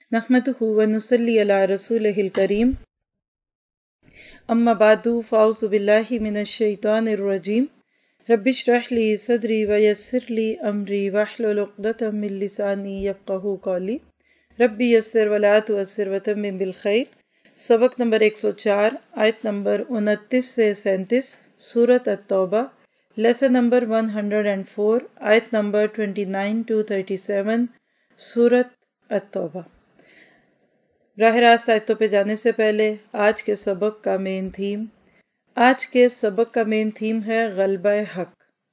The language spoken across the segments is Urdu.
नहमदुहु व नुसल्ली अला रसूलिहिल करीम अम्मा बादु फ़ाउज़ु बिल्लाहि मिनश शैतानिर रजीम रब्बिश्रह ली सदरी व यस्सिर ली अमरी वहलुल उक़दतम मिन लिसानी यफ़क़हू क़ौली रब्बी यस्सिर व ला तुअस्सिर व तम्मिम बिल खैर। सबक नंबर 104 आयत नंबर 29 से 37 सूरत अत-तौबा। लेसन नंबर 104 आयत नंबर 29 to 37 सूरत अत-तौबा। राह रास्त आयतों पे जाने से पहले आज के सबक का मेन थीम है गलबा हक।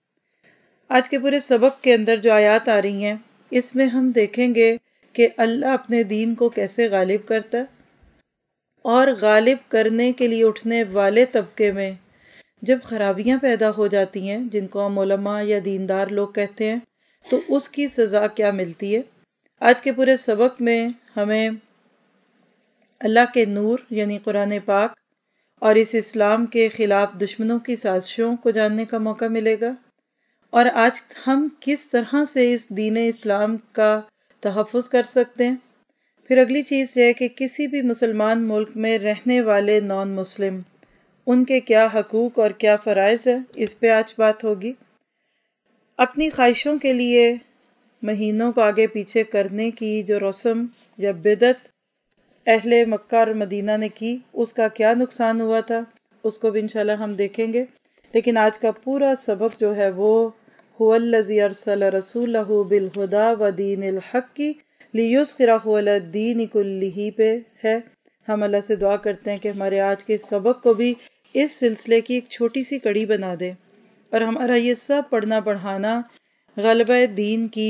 आज के पूरे सबक के अंदर जो आयत आ रही हैं इसमें हम देखेंगे कि अल्लाह अपने दीन को कैसे गालिब करता है और गालिब करने के लिए उठने वाले तबके में जब खराबियां पैदा हो जाती हैं, जिनको हम उलमा या दीनदार लोग कहते हैं, तो उसकी सज़ा क्या मिलती है। आज के पूरे सबक में हमें अल्लाह के नूर यानी कुरान पाक और इस इस्लाम के ख़िलाफ़ दुश्मनों की साजिशों को जानने का मौका मिलेगा और आज हम किस तरह से इस दीन इस्लाम का तहफ़्फ़ुज़ कर सकते हैं। फिर अगली चीज़ यह है कि किसी भी मुसलमान मुल्क में रहने वाले नॉन मुस्लिम उनके क्या हकूक़ और क्या फ़राइज़ है, इस पे आज बात होगी। अपनी ख्वाहिशों के लिए महीनों को आगे पीछे करने की जो रस्म या बिदत अहले मक्का और मदीना ने की, उसका क्या नुकसान हुआ था, उसको भी इंशाल्लाह हम देखेंगे। लेकिन आज का पूरा सबक जो है वो हुवल्लज़ी अरसल रसूलहु बिल हुदा व दीनिल हक़्क़ि लियुज़हिरहु अला दीनि कुल्लिही पे है। हम अल्लाह से दुआ करते हैं कि हमारे आज के सबक को भी इस सिलसिले की एक छोटी सी कड़ी बना दे और हमारा ये सब पढ़ना पढ़ाना ग़लबा दीन की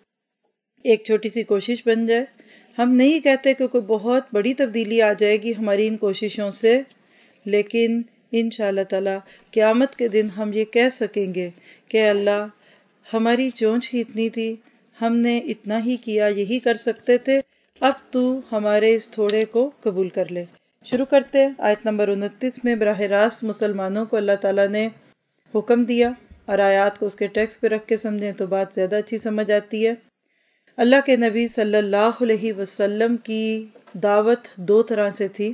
एक छोटी सी कोशिश बन जाए। हम नहीं कहते कि कोई बहुत बड़ी तब्दीली आ जाएगी हमारी इन कोशिशों से, लेकिन इंशाअल्लाह ताला क़यामत के दिन हम ये कह सकेंगे कि अल्लाह हमारी चोंच ही इतनी थी, हमने इतना ही किया, यही कर सकते थे, अब तू हमारे इस थोड़े को कबूल कर ले। शुरू करते हैं। आयत नंबर 29 में बराह रास्त मुसलमानों को अल्लाह ताला ने हुक्म दिया और आयत को उसके टेक्स्ट पे रख के समझें तो बात ज़्यादा अच्छी समझ आती है। अल्लाह के नबी सल्लल्लाहु अलैहि वसल्लम की दावत दो तरह से थी।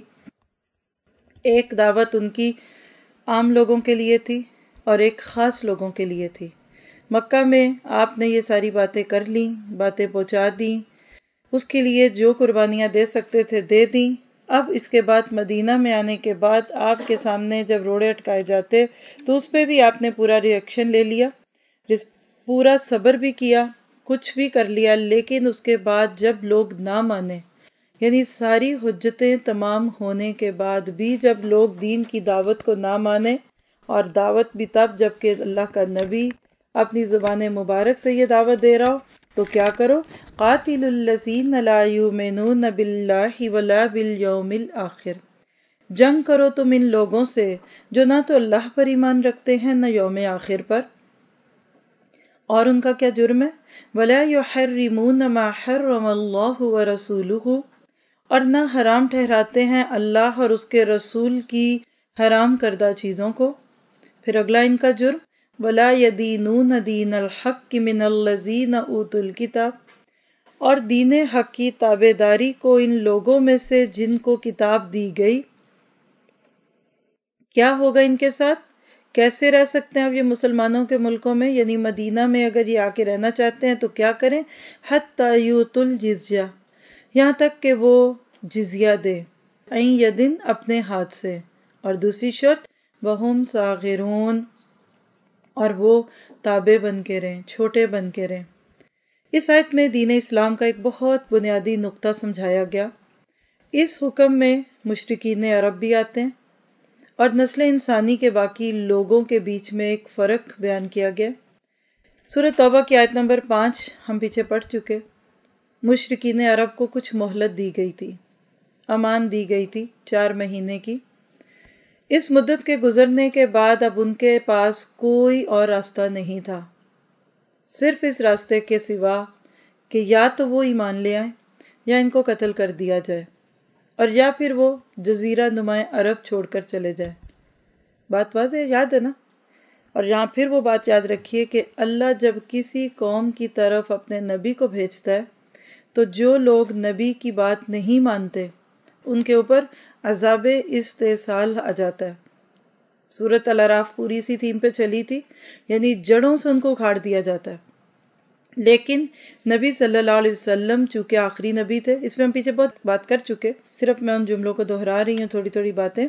एक दावत उनकी आम लोगों के लिए थी और एक ख़ास लोगों के लिए थी। मक्का में आपने ये सारी बातें कर ली, बातें पहुँचा दी, उसके लिए जो कुर्बानियाँ दे सकते थे दे दी। अब इसके बाद मदीना में आने के बाद आपके सामने जब रोड़े अटकाए जाते तो उस पर भी आपने पूरा रिएक्शन ले लिया, पूरा सब्र भी किया, कुछ भी कर लिया। लेकिन उसके बाद जब लोग ना माने, यानी सारी हुज्जतें तमाम होने के बाद भी जब लोग दीन की दावत को ना माने, और दावत भी तब जबकि अल्लाह का नबी अपनी ज़ुबान मुबारक से ये दावत दे रहा हो, तो क्या करो, क़ातिलुल्लज़ीना ला युमिनून बिल्लाहि वला बिल यौमिल आखिर, जंग करो तुम इन लोगों से जो ना तो अल्लाह पर ईमान रखते हैं न यौम आखिर पर। और उनका क्या जुर्म है, वला युहर्रिमून मा हर्रमल्लाहु व रसूलुहु, और न हराम ठहराते हैं अल्लाह और उसके रसूल की हराम करदा चीज़ों को। फिर अगला इनका जुर्म, वला यदीनून दीनल हक़्क़ि मिनल्लज़ीना ऊतुल किताब, और दीन हक की ताबेदारी को इन लोगों में से जिनको किताब दी गई। क्या होगा इनके साथ, कैसे रह सकते हैं अब ये मुसलमानों के मुल्कों में, यानी मदीना में अगर ये आके रहना चाहते हैं तो क्या करें, हत्ता यूतुल जिज़्या, यहाँ तक कि वो जिज़िया दे, ऐं यदिन अपने हाथ से, और दूसरी शर्त वहुम सागिरून, और वो ताबे बन के रहें, छोटे बन के रहें। इस आयत में दीन इस्लाम का एक बहुत बुनियादी नुक्ता समझाया गया। इस हुक्म में मुशरिकीन अरब भी आते हैं और नस्ल इंसानी के बाकी लोगों के बीच में एक फ़र्क बयान किया गया। सूरत तौबा की आयत नंबर 5 हम पीछे पढ़ चुके। मुशरिकीन अरब को कुछ मोहलत दी गई थी, अमान दी गई थी 4 महीने की। इस मुद्दत के गुजरने के बाद अब उनके पास कोई और रास्ता नहीं था, सिर्फ इस रास्ते के सिवा कि या तो वो ईमान ले आए या इनको कत्ल कर दिया जाए, और या फिर वो जजीरा नुमाए अरब छोड़कर चले जाए। बात वाज़ेह याद है ना। और यहाँ फिर वो बात याद रखिए कि अल्लाह जब किसी कौम की तरफ अपने नबी को भेजता है تو جو لوگ نبی کی بات نہیں مانتے ان کے اوپر عذاب استحصال آ جاتا ہے۔ سورۃ الاعراف پوری اسی تھیم پہ چلی تھی، یعنی جڑوں سے ان کو اکھاڑ دیا جاتا ہے۔ لیکن نبی صلی اللہ علیہ وسلم چونکہ آخری نبی تھے، اس میں ہم پیچھے بہت بات کر چکے، صرف میں ان جملوں کو دہرا رہی ہوں، تھوڑی تھوڑی باتیں۔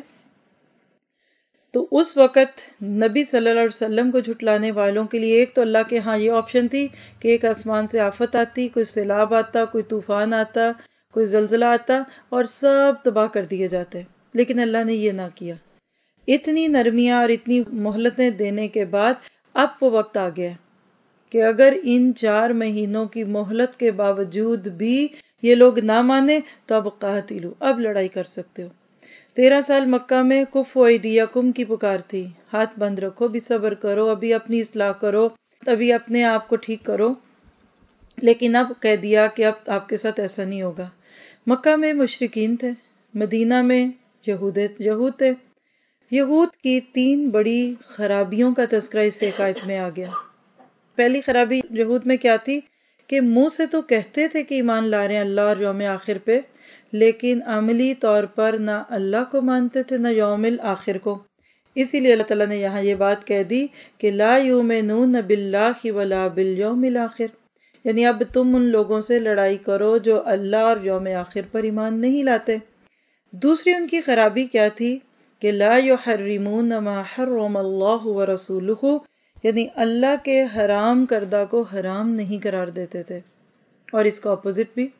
تو اس وقت نبی صلی اللہ علیہ وسلم کو جھٹلانے والوں کے لیے ایک تو اللہ کے ہاں یہ آپشن تھی کہ ایک آسمان سے آفت آتی، کوئی سیلاب آتا، کوئی طوفان آتا، کوئی زلزلہ آتا اور سب تباہ کر دیے جاتے، لیکن اللہ نے یہ نہ کیا۔ اتنی نرمیاں اور اتنی مہلتیں دینے کے بعد اب وہ وقت آ گیا کہ اگر ان 4 مہینوں کی مہلت کے باوجود بھی یہ لوگ نہ مانے تو اب قاتلو، اب لڑائی کر سکتے ہو۔ 13 سال مکہ میں کفوا ایدیکم کی پکار تھی، ہاتھ بند رکھو، بھی صبر کرو، ابھی اپنی اصلاح کرو، ابھی اپنے آپ کو ٹھیک کرو، لیکن اب کہہ دیا کہ اب آپ کے ساتھ ایسا نہیں ہوگا۔ مکہ میں مشرکین تھے، مدینہ میں یہود تھے۔ یہود کی 3 بڑی خرابیوں کا تذکرہ اس ایک آیت میں آ گیا۔ پہلی خرابی یہود میں کیا تھی کہ منہ سے تو کہتے تھے کہ ایمان لا رہے ہیں اللہ اور یوم آخر پہ، لیکن عملی طور پر نہ اللہ کو مانتے تھے نہ یوم الآخر کو۔ اسی لیے اللہ تعالیٰ نے یہاں یہ بات کہہ دی کہ لا یؤمنون باللہ ولا بالیوم الآخر، یعنی اب تم ان لوگوں سے لڑائی کرو جو اللہ اور یوم آخر پر ایمان نہیں لاتے۔ دوسری ان کی خرابی کیا تھی کہ لا یحرمون ما حرم اللہ ورسولہ، یعنی اللہ کے حرام کردہ کو حرام نہیں قرار دیتے تھے۔ اور اس کا اپوزٹ بھی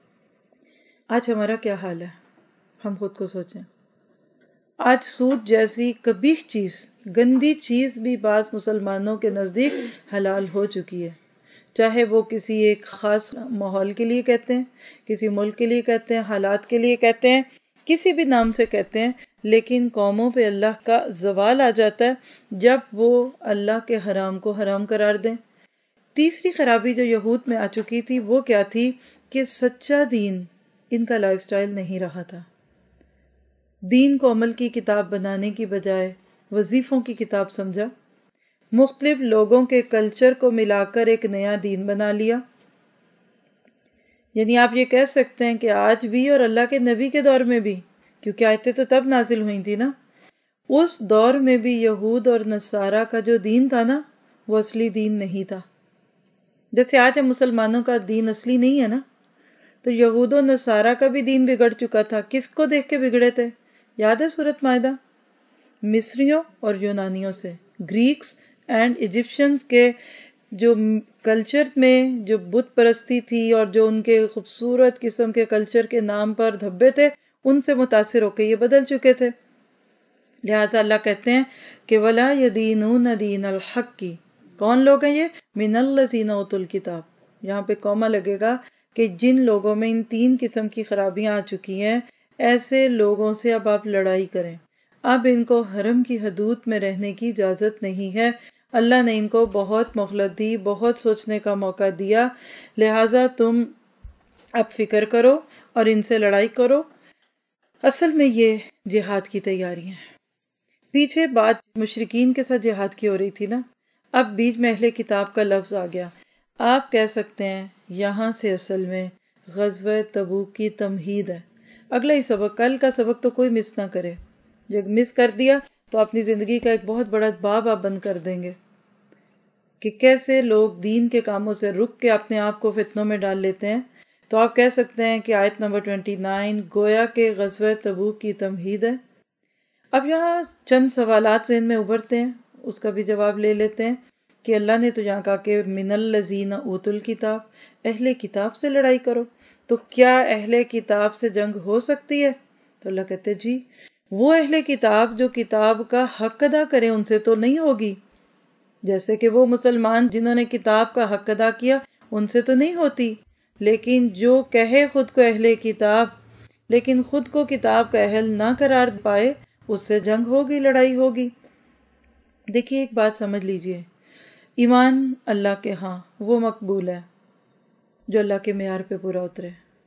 آج ہمارا کیا حال ہے، ہم خود کو سوچیں۔ آج سود جیسی قبیح چیز، گندی چیز بھی بعض مسلمانوں کے نزدیک حلال ہو چکی ہے، چاہے وہ کسی ایک خاص ماحول کے لیے کہتے ہیں، کسی ملک کے لیے کہتے ہیں، حالات کے لیے کہتے ہیں، کسی بھی نام سے کہتے ہیں، لیکن قوموں پہ اللہ کا زوال آ جاتا ہے جب وہ اللہ کے حرام کو حرام قرار دیں۔ تیسری خرابی جو یہود میں آ چکی تھی وہ کیا تھی کہ سچا دین ان کا لائف سٹائل نہیں رہا تھا۔ دین کو عمل کی کتاب بنانے کی بجائے وظیفوں کی کتاب سمجھا، مختلف لوگوں کے کلچر کو ملا کر ایک نیا دین بنا لیا۔ یعنی آپ یہ کہہ سکتے ہیں کہ آج بھی اور اللہ کے نبی کے دور میں بھی، کیونکہ آیتیں تو تب نازل ہوئی تھی نا، اس دور میں بھی یہود اور نصارہ کا جو دین تھا نا وہ اصلی دین نہیں تھا۔ جیسے آج ہم مسلمانوں کا دین اصلی نہیں ہے نا، تو یہود و نصارہ کا بھی دین بگڑ چکا تھا۔ کس کو دیکھ کے بگڑے تھے؟ یاد ہے سورۃ مائدہ؟ مصریوں اور یونانیوں سے، گریکس اینڈ ایجپشنز کے جو کلچر میں جو بت پرستی تھی اور جو ان کے خوبصورت قسم کے کلچر کے نام پر دھبے تھے، ان سے متاثر ہو کے یہ بدل چکے تھے۔ لہٰذا اللہ کہتے ہیں کہ وَلَا يَدِينُونَ دِينَ الْحَقِّ، کون لوگ ہیں یہ؟ مِنَ الَّذِينَ أُوتُوا الْكِتَابَ، یہاں پہ کوما لگے گا کہ جن لوگوں میں ان 3 قسم کی خرابیاں آ چکی ہیں، ایسے لوگوں سے اب آپ لڑائی کریں۔ اب ان کو حرم کی حدود میں رہنے کی اجازت نہیں ہے، اللہ نے ان کو بہت مہلت دی، بہت سوچنے کا موقع دیا، لہٰذا تم اب فکر کرو اور ان سے لڑائی کرو۔ اصل میں یہ جہاد کی تیاری ہیں۔ پیچھے بات مشرکین کے ساتھ جہاد کی ہو رہی تھی نا، اب بیچ میں اہل کتاب کا لفظ آ گیا۔ آپ کہہ سکتے ہیں یہاں سے اصل میں غزوہ تبوک کی تمہید ہے۔ اگلا ہی سبق، کل کا سبق تو کوئی مس نہ کرے، جب مس کر دیا تو اپنی زندگی کا ایک بہت بڑا باب آپ بند کر دیں گے کہ کیسے لوگ دین کے کاموں سے رک کے اپنے آپ کو فتنوں میں ڈال لیتے ہیں۔ تو آپ کہہ سکتے ہیں کہ آیت نمبر 29 گویا کہ غزوہ تبوک کی تمہید ہے۔ اب یہاں چند سوالات ذہن میں ابھرتے ہیں، اس کا بھی جواب لے لیتے ہیں کہ اللہ نے تو یہاں کہا کہ من الذین اوتوا الکتاب، اہل کتاب سے لڑائی کرو، تو کیا اہل کتاب سے جنگ ہو سکتی ہے؟ تو اللہ کہتے جی، وہ اہل کتاب جو کتاب کا حق ادا کریں ان سے تو نہیں ہوگی، جیسے کہ وہ مسلمان جنہوں نے کتاب کا حق ادا کیا ان سے تو نہیں ہوتی، لیکن جو کہے خود کو اہل کتاب لیکن خود کو کتاب کا اہل نہ قرار پائے، اس سے جنگ ہوگی، لڑائی ہوگی۔ دیکھیے ایک بات سمجھ لیجئے، ایمان اللہ کے ہاں وہ مقبول ہے جو اللہ کے معیار پہ پورا اترے،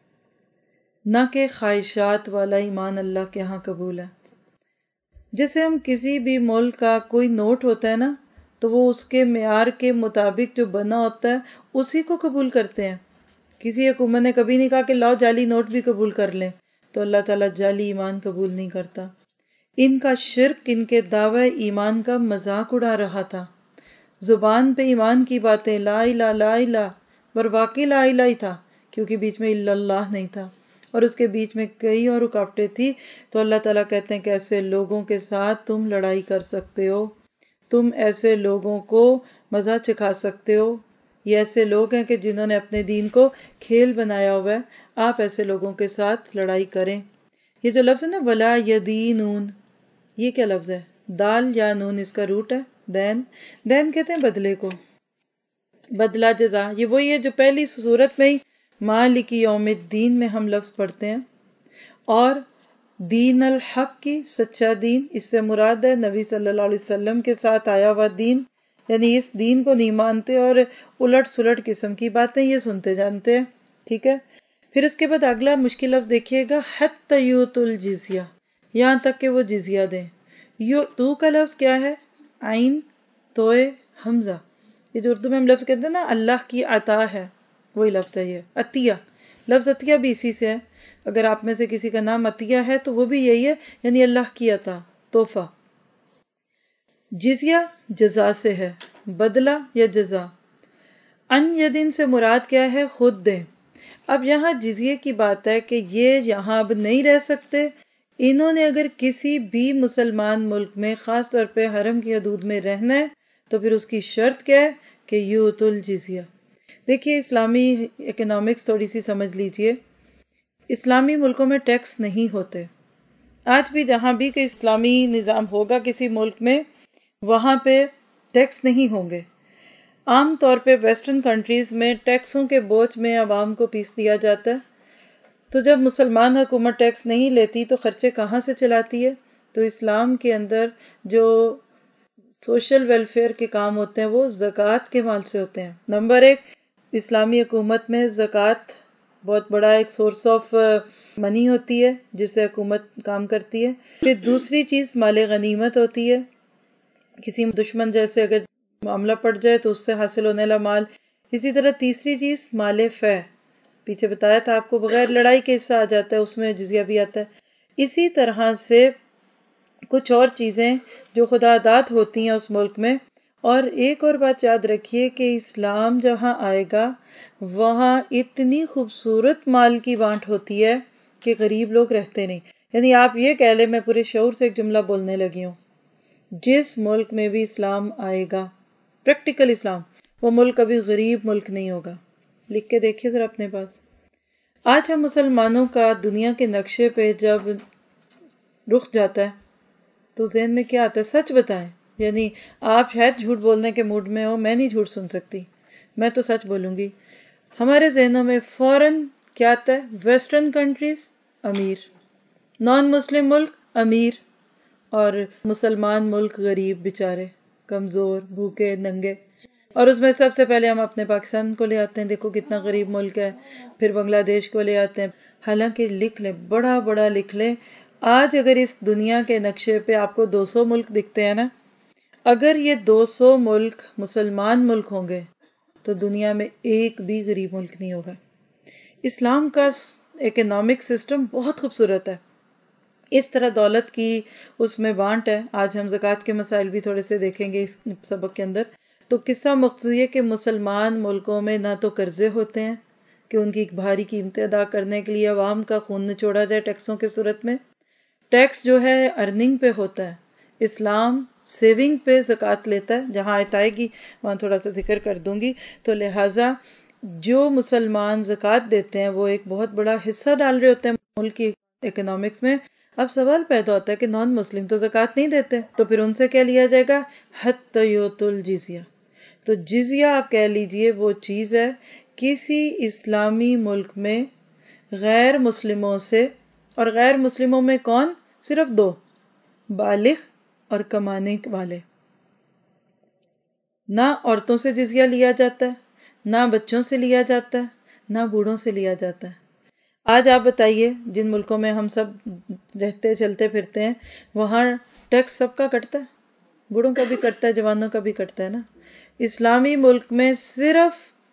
نہ کہ خواہشات والا ایمان اللہ کے ہاں قبول ہے۔ جیسے ہم کسی بھی ملک کا کوئی نوٹ ہوتا ہے نا، تو وہ اس کے معیار کے مطابق جو بنا ہوتا ہے اسی کو قبول کرتے ہیں، کسی حکومت نے کبھی نہیں کہا کہ لاؤ جعلی نوٹ بھی قبول کر لیں، تو اللہ تعالیٰ جعلی ایمان قبول نہیں کرتا۔ ان کا شرک ان کے دعوی ایمان کا مذاق اڑا رہا تھا۔ زبان پہ ایمان کی باتیں لا الہ لا الہ، پر واقعی لا الہ ہی تھا، کیونکہ بیچ میں الا اللہ نہیں تھا، اور اس کے بیچ میں کئی اور رکاوٹیں تھی۔ تو اللہ تعالیٰ کہتے ہیں کہ ایسے لوگوں کے ساتھ تم لڑائی کر سکتے ہو، تم ایسے لوگوں کو مزہ چکھا سکتے ہو۔ یہ ایسے لوگ ہیں کہ جنہوں نے اپنے دین کو کھیل بنایا ہوا ہے، آپ ایسے لوگوں کے ساتھ لڑائی کریں۔ یہ جو لفظ ہے نا ولا یدینون، یہ کیا لفظ ہے؟ دال یا نون اس کا روٹ ہے دین۔ دین کہتے ہیں بدلے کو، بدلہ جزا۔ یہ وہی ہے جو پہلی صورت میں ہی مالک یوم الدین میں ہم لفظ پڑھتے ہیں۔ اور دین الحق کی سچا دین، اس سے مراد ہے نبی صلی اللہ علیہ وسلم کے ساتھ آیا ہوا دین، یعنی اس دین کو نہیں مانتے اور الٹ سلٹ قسم کی باتیں یہ سنتے جانتے ہیں، ٹھیک ہے۔ پھر اس کے بعد اگلا مشکل لفظ دیکھیے گا، حتی یؤتوا الجزیہ، یہاں تک کہ وہ جزیہ دیں۔ تو کا لفظ کیا ہے؟ عین توئے حمزہ، یہ جو اردو میں ہم لفظ کہتے ہیں نا اللہ کی عطا ہے، وہی لفظ ہے یہ عطیہ۔ لفظ عطیہ بھی اسی سے ہے، اگر آپ میں سے کسی کا نام عطیہ ہے تو وہ بھی یہی ہے، یعنی اللہ کی عطا، تحفہ۔ جزیہ جزا سے ہے، بدلہ یا جزا۔ ان یدین سے مراد کیا ہے؟ خود دیں۔ اب یہاں جزیے کی بات ہے کہ یہ یہاں اب نہیں رہ سکتے، انہوں نے اگر کسی بھی مسلمان ملک میں خاص طور پہ حرم کی حدود میں رہنا ہے تو پھر اس کی شرط کیا ہے کہ یؤتوا الجزیہ۔ دیکھیے اسلامی اکنامکس تھوڑی سی سمجھ لیجئے۔ اسلامی ملکوں میں ٹیکس نہیں ہوتے، آج بھی جہاں بھی کوئی اسلامی نظام ہوگا کسی ملک میں وہاں پہ ٹیکس نہیں ہوں گے۔ عام طور پہ ویسٹرن کنٹریز میں ٹیکسوں کے بوجھ میں عوام کو پیس دیا جاتا ہے، تو جب مسلمان حکومت ٹیکس نہیں لیتی تو خرچے کہاں سے چلاتی ہے؟ تو اسلام کے اندر جو سوشل ویلفیئر کے کام ہوتے ہیں وہ زکوٰۃ کے مال سے ہوتے ہیں۔ نمبر ایک، اسلامی حکومت میں زکوٰۃ بہت بڑا ایک سورس آف منی ہوتی ہے جس سے حکومت کام کرتی ہے۔ پھر دوسری چیز مال غنیمت ہوتی ہے، کسی دشمن جیسے اگر معاملہ پڑ جائے تو اس سے حاصل ہونے والا مال۔ اسی طرح تیسری چیز مال فے، پیچھے بتایا تھا آپ کو بغیر لڑائی کے حصہ آ جاتا ہے، اس میں جزیہ بھی آتا ہے۔ اسی طرح سے کچھ اور چیزیں جو خدا داد ہوتی ہیں اس ملک میں۔ اور ایک اور بات یاد رکھیے کہ اسلام جہاں آئے گا وہاں اتنی خوبصورت مال کی بانٹ ہوتی ہے کہ غریب لوگ رہتے نہیں۔ یعنی آپ یہ کہہ لیں، میں پورے شعور سے ایک جملہ بولنے لگی ہوں، جس ملک میں بھی اسلام آئے گا، پریکٹیکل اسلام، وہ ملک کبھی غریب ملک نہیں ہوگا۔ لکھ کے دیکھیے ذرا اپنے پاس۔ آج ہم مسلمانوں کا دنیا کے نقشے پہ جب رخ جاتا ہے تو ذہن میں کیا آتا ہے؟ سچ بتائیں، یعنی آپ شاید جھوٹ بولنے کے موڈ میں ہو، میں نہیں جھوٹ سن سکتی، میں تو سچ بولوں گی۔ ہمارے ذہنوں میں فوراً کیا آتا ہے؟ ویسٹرن کنٹریز امیر، نان مسلم ملک امیر، اور مسلمان ملک غریب بیچارے، کمزور، بھوکے ننگے۔ اور اس میں سب سے پہلے ہم اپنے پاکستان کو لے آتے ہیں، دیکھو کتنا غریب ملک ہے، پھر بنگلہ دیش کو لے آتے ہیں۔ حالانکہ لکھ لیں، بڑا بڑا لکھ لیں، آج اگر اس دنیا کے نقشے پہ آپ کو 200 ملک دکھتے ہیں نا، اگر یہ 200 ملک مسلمان ملک ہوں گے تو دنیا میں ایک بھی غریب ملک نہیں ہوگا۔ اسلام کا اکنامک سسٹم بہت خوبصورت ہے، اس طرح دولت کی اس میں بانٹ ہے۔ آج ہم زکوٰۃ کے مسائل بھی تھوڑے سے دیکھیں گے اس سبق کے اندر۔ تو قصہ مقصود یہ کہ مسلمان ملکوں میں نہ تو قرضے ہوتے ہیں کہ ان کی ایک بھاری قیمتیں ادا کرنے کے لیے عوام کا خون نچوڑا جائے ٹیکسوں کی صورت میں۔ ٹیکس جو ہے ارننگ پہ ہوتا ہے، اسلام سیونگ پہ زکوٰۃ لیتا ہے، جہاں آیت آئے گی وہاں تھوڑا سا ذکر کر دوں گی۔ تو لہٰذا جو مسلمان زکوٰۃ دیتے ہیں وہ ایک بہت بڑا حصہ ڈال رہے ہوتے ہیں ملک کی اکنامکس میں۔ اب سوال پیدا ہوتا ہے کہ نان مسلم تو زکوٰۃ نہیں دیتے، تو پھر ان سے کیا لیا جائے گا؟ حتی یؤتوا الجزیہ۔ تو جزیہ آپ کہہ لیجئے وہ چیز ہے کسی اسلامی ملک میں غیر مسلموں سے، اور غیر مسلموں میں کون؟ صرف دو، بالغ اور کمانے والے۔ نہ عورتوں سے جزیہ لیا جاتا ہے، نہ بچوں سے لیا جاتا ہے، نہ بوڑھوں سے لیا جاتا ہے۔ آج آپ بتائیے جن ملکوں میں ہم سب رہتے چلتے پھرتے ہیں وہاں ٹیکس سب کا کٹتا ہے، بوڑھوں کا بھی کٹتا ہے، جوانوں کا بھی کٹتا ہے نا۔ اسلامی ملک میں صرف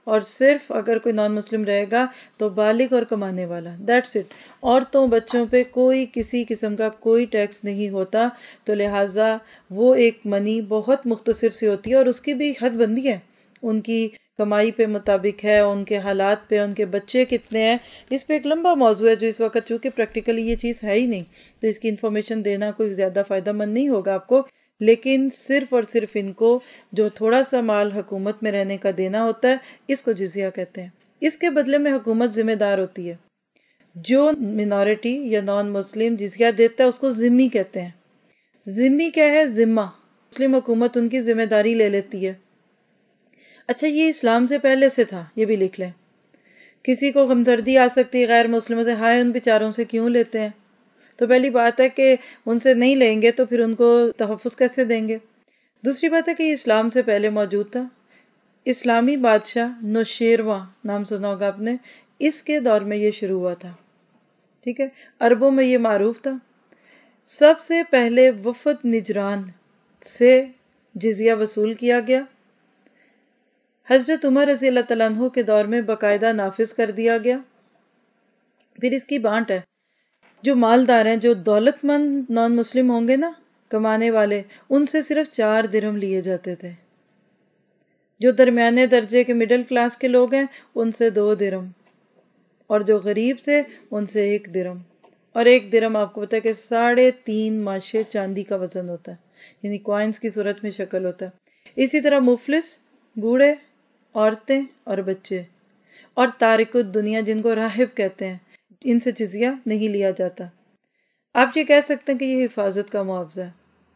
اور صرف اگر کوئی نان مسلم رہے گا تو بالغ اور کمانے والا، دیٹس اٹ۔ عورتوں بچوں پہ کوئی کسی قسم کا کوئی ٹیکس نہیں ہوتا، تو لہٰذا وہ ایک منی بہت مختصر سی ہوتی ہے، اور اس کی بھی حد بندی ہے، ان کی کمائی پہ مطابق ہے، ان کے حالات پہ، ان کے بچے کتنے ہیں، اس پہ ایک لمبا موضوع ہے جو اس وقت چونکہ پریکٹیکلی یہ چیز ہے ہی نہیں تو اس کی انفارمیشن دینا کوئی زیادہ فائدہ مند نہیں ہوگا آپ کو، لیکن صرف اور صرف ان کو جو تھوڑا سا مال حکومت میں رہنے کا دینا ہوتا ہے اس کو جزیہ کہتے ہیں۔ اس کے بدلے میں حکومت ذمہ دار ہوتی ہے، جو منورٹی یا نان مسلم جزیہ دیتا ہے اس کو ذمی کہتے ہیں۔ ذمی کیا ہے؟ ذمہ، مسلم حکومت ان کی ذمہ داری لے لیتی ہے۔ اچھا، یہ اسلام سے پہلے سے تھا، یہ بھی لکھ لیں۔ کسی کو ہمدردی آ سکتی ہے غیر مسلموں سے، ہائے ان بیچاروں سے کیوں لیتے ہیں؟ تو پہلی بات ہے کہ ان سے نہیں لیں گے تو پھر ان کو تحفظ کیسے دیں گے؟ دوسری بات ہے کہ یہ اسلام سے پہلے موجود تھا۔ اسلامی بادشاہ نوشیرواں نام سنا ہوگا آپ نے، اس کے دور میں یہ شروع ہوا تھا، ٹھیک ہے؟ عربوں میں یہ معروف تھا۔ سب سے پہلے وفد نجران سے جزیہ وصول کیا گیا، حضرت عمر رضی اللہ تعالیٰ عنہ کے دور میں باقاعدہ نافذ کر دیا گیا۔ پھر اس کی بانٹ ہے، جو مالدار ہیں، جو دولت مند نان مسلم ہوں گے نا، کمانے والے، ان سے صرف 4 درہم لیے جاتے تھے۔ جو درمیانے درجے کے مڈل کلاس کے لوگ ہیں ان سے 2 درہم، اور جو غریب تھے ان سے 1 درہم۔ اور 1 درہم آپ کو پتا ہے کہ 3.5 ماشے چاندی کا وزن ہوتا ہے، یعنی کوائنز کی صورت میں شکل ہوتا ہے۔ اسی طرح مفلس، بوڑھے، عورتیں اور بچے، اور تارک الدنیا جن کو راہب کہتے ہیں، ان سے جزیہ نہیں لیا جاتا۔ آپ یہ کہہ سکتے ہیں کہ یہ حفاظت کا معاوضہ ہے۔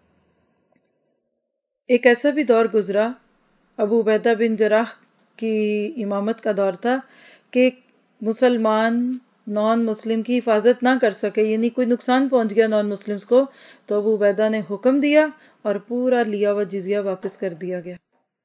ایک ایسا بھی دور گزرا، ابو عبیدہ بن جراح کی امامت کا دور تھا، کہ مسلمان نان مسلم کی حفاظت نہ کر سکے، یعنی کوئی نقصان پہنچ گیا نان مسلمز کو، تو ابو عبیدہ نے حکم دیا اور پورا لیا ہوا جزیہ واپس کر دیا گیا۔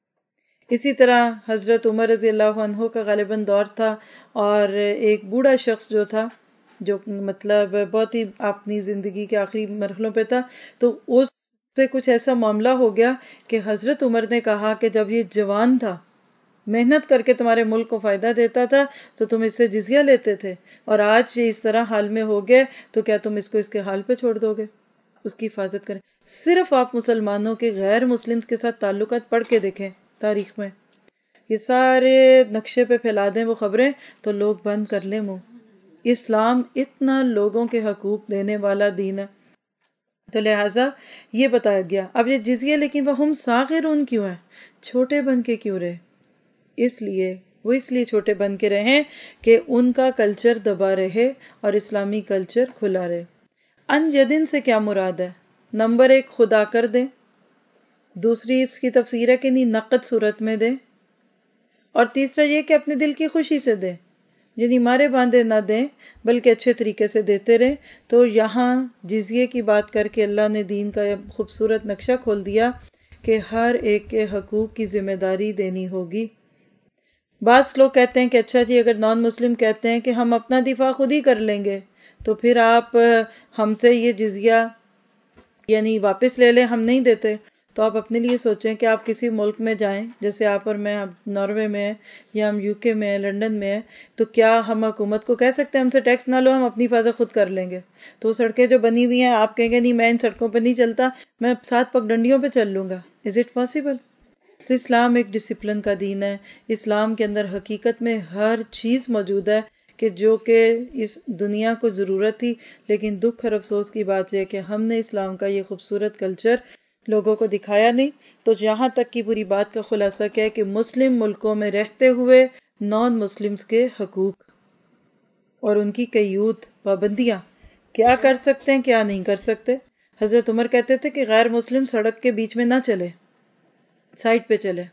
اسی طرح حضرت عمر رضی اللہ عنہ کا غالباً دور تھا، اور ایک بوڑھا شخص جو تھا، جو مطلب بہت ہی اپنی زندگی کے آخری مرحلوں پہ تھا، تو اس سے کچھ ایسا معاملہ ہو گیا کہ حضرت عمر نے کہا کہ جب یہ جوان تھا، محنت کر کے تمہارے ملک کو فائدہ دیتا تھا، تو تم اس سے جزیہ لیتے تھے، اور آج یہ اس طرح حال میں ہو گئے تو کیا تم اس کو اس کے حال پہ چھوڑ دو گے؟ اس کی حفاظت کریں۔ صرف آپ مسلمانوں کے غیر مسلمز کے ساتھ تعلقات پڑھ کے دیکھیں تاریخ میں، یہ سارے نقشے پہ پھیلا دیں وہ خبریں تو لوگ بند کر لیں منہ۔ اسلام اتنا لوگوں کے حقوق دینے والا دین ہے، تو لہٰذا یہ بتایا گیا۔ اب یہ جزیہ لیکن وہم صاغرون کیوں ہے؟ چھوٹے بن کے کیوں رہے؟ اس لیے چھوٹے بن کے رہیں کہ ان کا کلچر دبا رہے اور اسلامی کلچر کھلا رہے۔ ان یدن سے کیا مراد ہے؟ نمبر 1 خدا کر دیں، دوسری اس کی تفسیر ہے کہ نہیں نقد صورت میں دیں، اور تیسرا یہ کہ اپنے دل کی خوشی سے دیں، یعنی مارے باندھے نہ دیں بلکہ اچھے طریقے سے دیتے رہیں۔ تو یہاں جزیے کی بات کر کے اللہ نے دین کا خوبصورت نقشہ کھول دیا کہ ہر ایک کے حقوق کی ذمہ داری دینی ہوگی۔ بعض لوگ کہتے ہیں کہ اچھا جی، اگر نان مسلم کہتے ہیں کہ ہم اپنا دفاع خود ہی کر لیں گے تو پھر آپ ہم سے یہ جزیہ یعنی واپس لے لیں، ہم نہیں دیتے۔ تو آپ اپنے لیے سوچیں کہ آپ کسی ملک میں جائیں، جیسے آپ اور میں ناروے میں ہیں، یا ہم UK میں ہیں، لنڈن میں ہیں، تو کیا ہم حکومت کو کہہ سکتے ہیں ہم سے ٹیکس نہ لو، ہم اپنی حفاظت خود کر لیں گے؟ تو سڑکیں جو بنی ہوئی ہیں آپ کہیں گے نہیں میں ان سڑکوں پہ نہیں چلتا، میں 7 پگڈنڈیوں پہ چل لوں گا۔ Is it possible? تو اسلام ایک ڈسپلن کا دین ہے۔ اسلام کے اندر حقیقت میں ہر چیز موجود ہے کہ جو کہ اس دنیا کو ضرورت تھی، لیکن دکھ اور افسوس کی بات یہ کہ ہم نے اسلام کا یہ خوبصورت کلچر لوگوں کو دکھایا نہیں۔ تو یہاں تک کی پوری بات کا خلاصہ کیا ہے کہ مسلم ملکوں میں رہتے ہوئے نان مسلمز کے حقوق اور ان کی قیود، پابندیاں، کیا کر سکتے ہیں کیا نہیں کر سکتے۔ حضرت عمر کہتے تھے کہ غیر مسلم سڑک کے بیچ میں نہ چلے، سائڈ پہ چلے،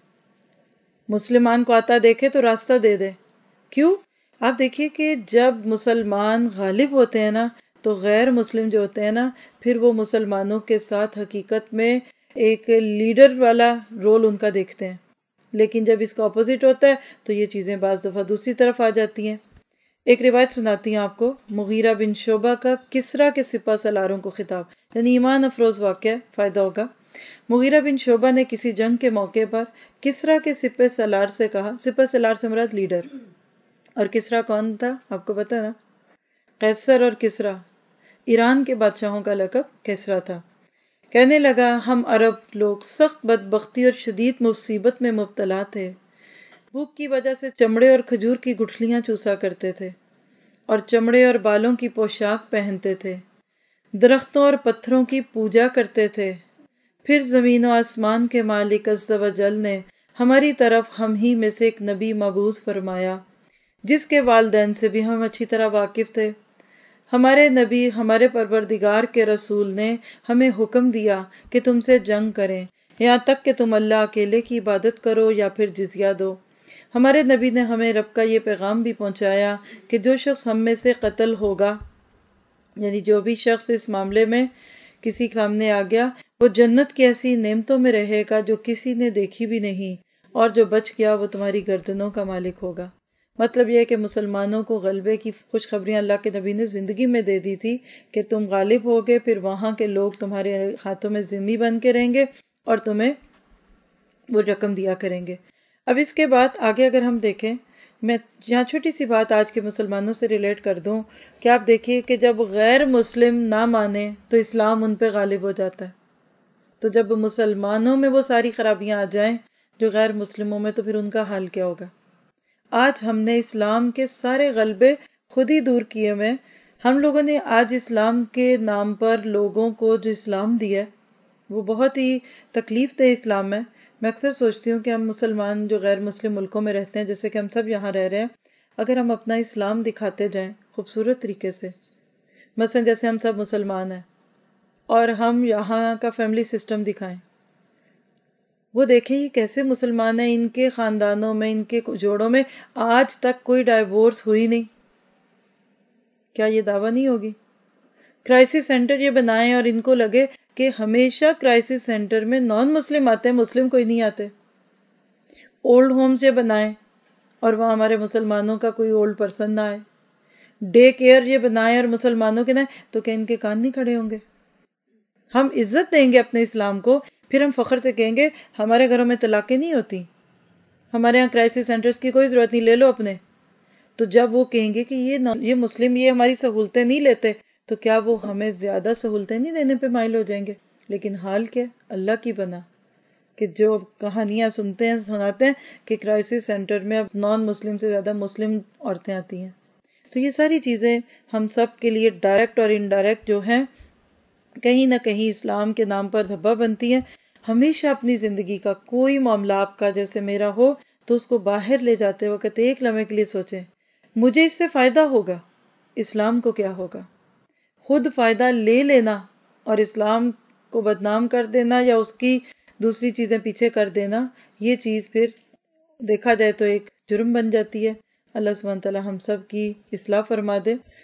مسلمان کو آتا دیکھے تو راستہ دے دے۔ کیوں؟ آپ دیکھیے کہ جب مسلمان غالب ہوتے ہیں نا تو غیر مسلم جو ہوتے ہیں نا، پھر وہ مسلمانوں کے ساتھ حقیقت میں ایک لیڈر والا رول ان کا دیکھتے ہیں، لیکن جب اس کا اپوزٹ ہوتا ہے تو یہ چیزیں بعض دفعہ دوسری طرف آ جاتی ہیں۔ ایک روایت سناتی ہیں آپ کو، مغیرہ بن شعبہ کا کسریٰ کے سپہ سالاروں کو خطاب، یعنی ایمان افروز واقعہ، فائدہ ہوگا۔ مغیرہ بن شعبہ نے کسی جنگ کے موقع پر کسریٰ کے سپہ سالار سے کہا، سپہ سالار سے مراد لیڈر، اور کسریٰ کون تھا آپ کو پتا نا، قیصر اور کسریٰ ایران کے بادشاہوں کا لقب کسریٰ تھا۔ کہنے لگا ہم عرب لوگ سخت بدبختی اور شدید مصیبت میں مبتلا تھے، بھوک کی وجہ سے چمڑے اور کھجور کی گٹھلیاں چوسا کرتے تھے اور چمڑے اور بالوں کی پوشاک پہنتے تھے، درختوں اور پتھروں کی پوجا کرتے تھے۔ پھر زمین و آسمان کے مالک عز و جل نے ہماری طرف ہم ہی میں سے ایک نبی مبعوث فرمایا جس کے والدین سے بھی ہم اچھی طرح واقف تھے۔ ہمارے نبی ہمارے پروردگار کے رسول نے ہمیں حکم دیا کہ تم سے جنگ کریں یہاں تک کہ تم اللہ اکیلے کی عبادت کرو یا پھر جزیہ دو۔ ہمارے نبی نے ہمیں رب کا یہ پیغام بھی پہنچایا کہ جو شخص ہم میں سے قتل ہوگا، یعنی جو بھی شخص اس معاملے میں کسی کے سامنے آ گیا، وہ جنت کی ایسی نعمتوں میں رہے گا جو کسی نے دیکھی بھی نہیں، اور جو بچ گیا وہ تمہاری گردنوں کا مالک ہوگا۔ مطلب یہ ہے کہ مسلمانوں کو غلبے کی خوشخبریاں اللہ کے نبی نے زندگی میں دے دی تھی کہ تم غالب ہوگے، پھر وہاں کے لوگ تمہارے ہاتھوں میں ذمہ بن کے رہیں گے اور تمہیں وہ رقم دیا کریں گے۔ اب اس کے بعد آگے اگر ہم دیکھیں، میں یہاں چھوٹی سی بات آج کے مسلمانوں سے ریلیٹ کر دوں کہ آپ دیکھیے کہ جب غیر مسلم نہ مانے تو اسلام ان پہ غالب ہو جاتا ہے، تو جب مسلمانوں میں وہ ساری خرابیاں آ جائیں جو غیر مسلموں میں، تو پھر ان کا حال کیا ہوگا۔ آج ہم نے اسلام کے سارے غلبے خود ہی دور کیے ہوئے، ہم لوگوں نے آج اسلام کے نام پر لوگوں کو جو اسلام دیا ہے وہ بہت ہی تکلیف دہ اسلام ہے۔ میں اکثر سوچتی ہوں کہ ہم مسلمان جو غیر مسلم ملکوں میں رہتے ہیں، جیسے کہ ہم سب یہاں رہ رہے ہیں، اگر ہم اپنا اسلام دکھاتے جائیں خوبصورت طریقے سے، مثلا جیسے ہم سب مسلمان ہیں اور ہم یہاں کا فیملی سسٹم دکھائیں، وہ دیکھیں یہ کیسے مسلمان ہیں، ان کے خاندانوں میں، ان کے جوڑوں میں آج تک کوئی ڈائیورس ہوئی نہیں، کیا یہ دعویٰ نہیں ہوگی؟ کرائسس سینٹر یہ بنائیں اور ان کو لگے کہ ہمیشہ کرائسس سینٹر میں نان مسلم آتے ہیں، مسلم کوئی نہیں آتے۔ اولڈ ہومز یہ بنائیں اور وہاں ہمارے مسلمانوں کا کوئی اولڈ پرسن نہ آئے، ڈے کیئر یہ بنائیں اور مسلمانوں کے نہ آئے، تو کیا ان کے کان نہیں کھڑے ہوں گے؟ ہم عزت دیں گے اپنے اسلام کو، پھر ہم فخر سے کہیں گے ہمارے گھروں میں طلاقیں نہیں ہوتی، ہمارے یہاں کرائسس سینٹرز کی کوئی ضرورت نہیں، لے لو اپنے۔ تو جب وہ کہیں گے کہ یہ مسلم یہ ہماری سہولتیں نہیں لیتے، تو کیا وہ ہمیں زیادہ سہولتیں نہیں دینے پہ مائل ہو جائیں گے؟ لیکن حال کیا، اللہ کی بنا کہ جو کہانیاں سناتے ہیں کہ کرائسس سینٹر میں اب نان مسلم سے زیادہ مسلم عورتیں آتی ہیں۔ تو یہ ساری چیزیں ہم سب کے لیے ڈائریکٹ اور انڈائریکٹ جو ہیں کہیں نہ کہیں اسلام کے نام پر دھبا بنتی ہیں۔ ہمیشہ اپنی زندگی کا کوئی معاملہ آپ کا جیسے میرا ہو تو اس کو باہر لے جاتے وقت ایک لمحے کے لیے سوچیں مجھے اس سے فائدہ ہوگا، اسلام کو کیا ہوگا؟ خود فائدہ لے لینا اور اسلام کو بدنام کر دینا یا اس کی دوسری چیزیں پیچھے کر دینا، یہ چیز پھر دیکھا جائے تو ایک جرم بن جاتی ہے۔ اللہ سبحانہ تعالی ہم سب کی اصلاح فرما دے۔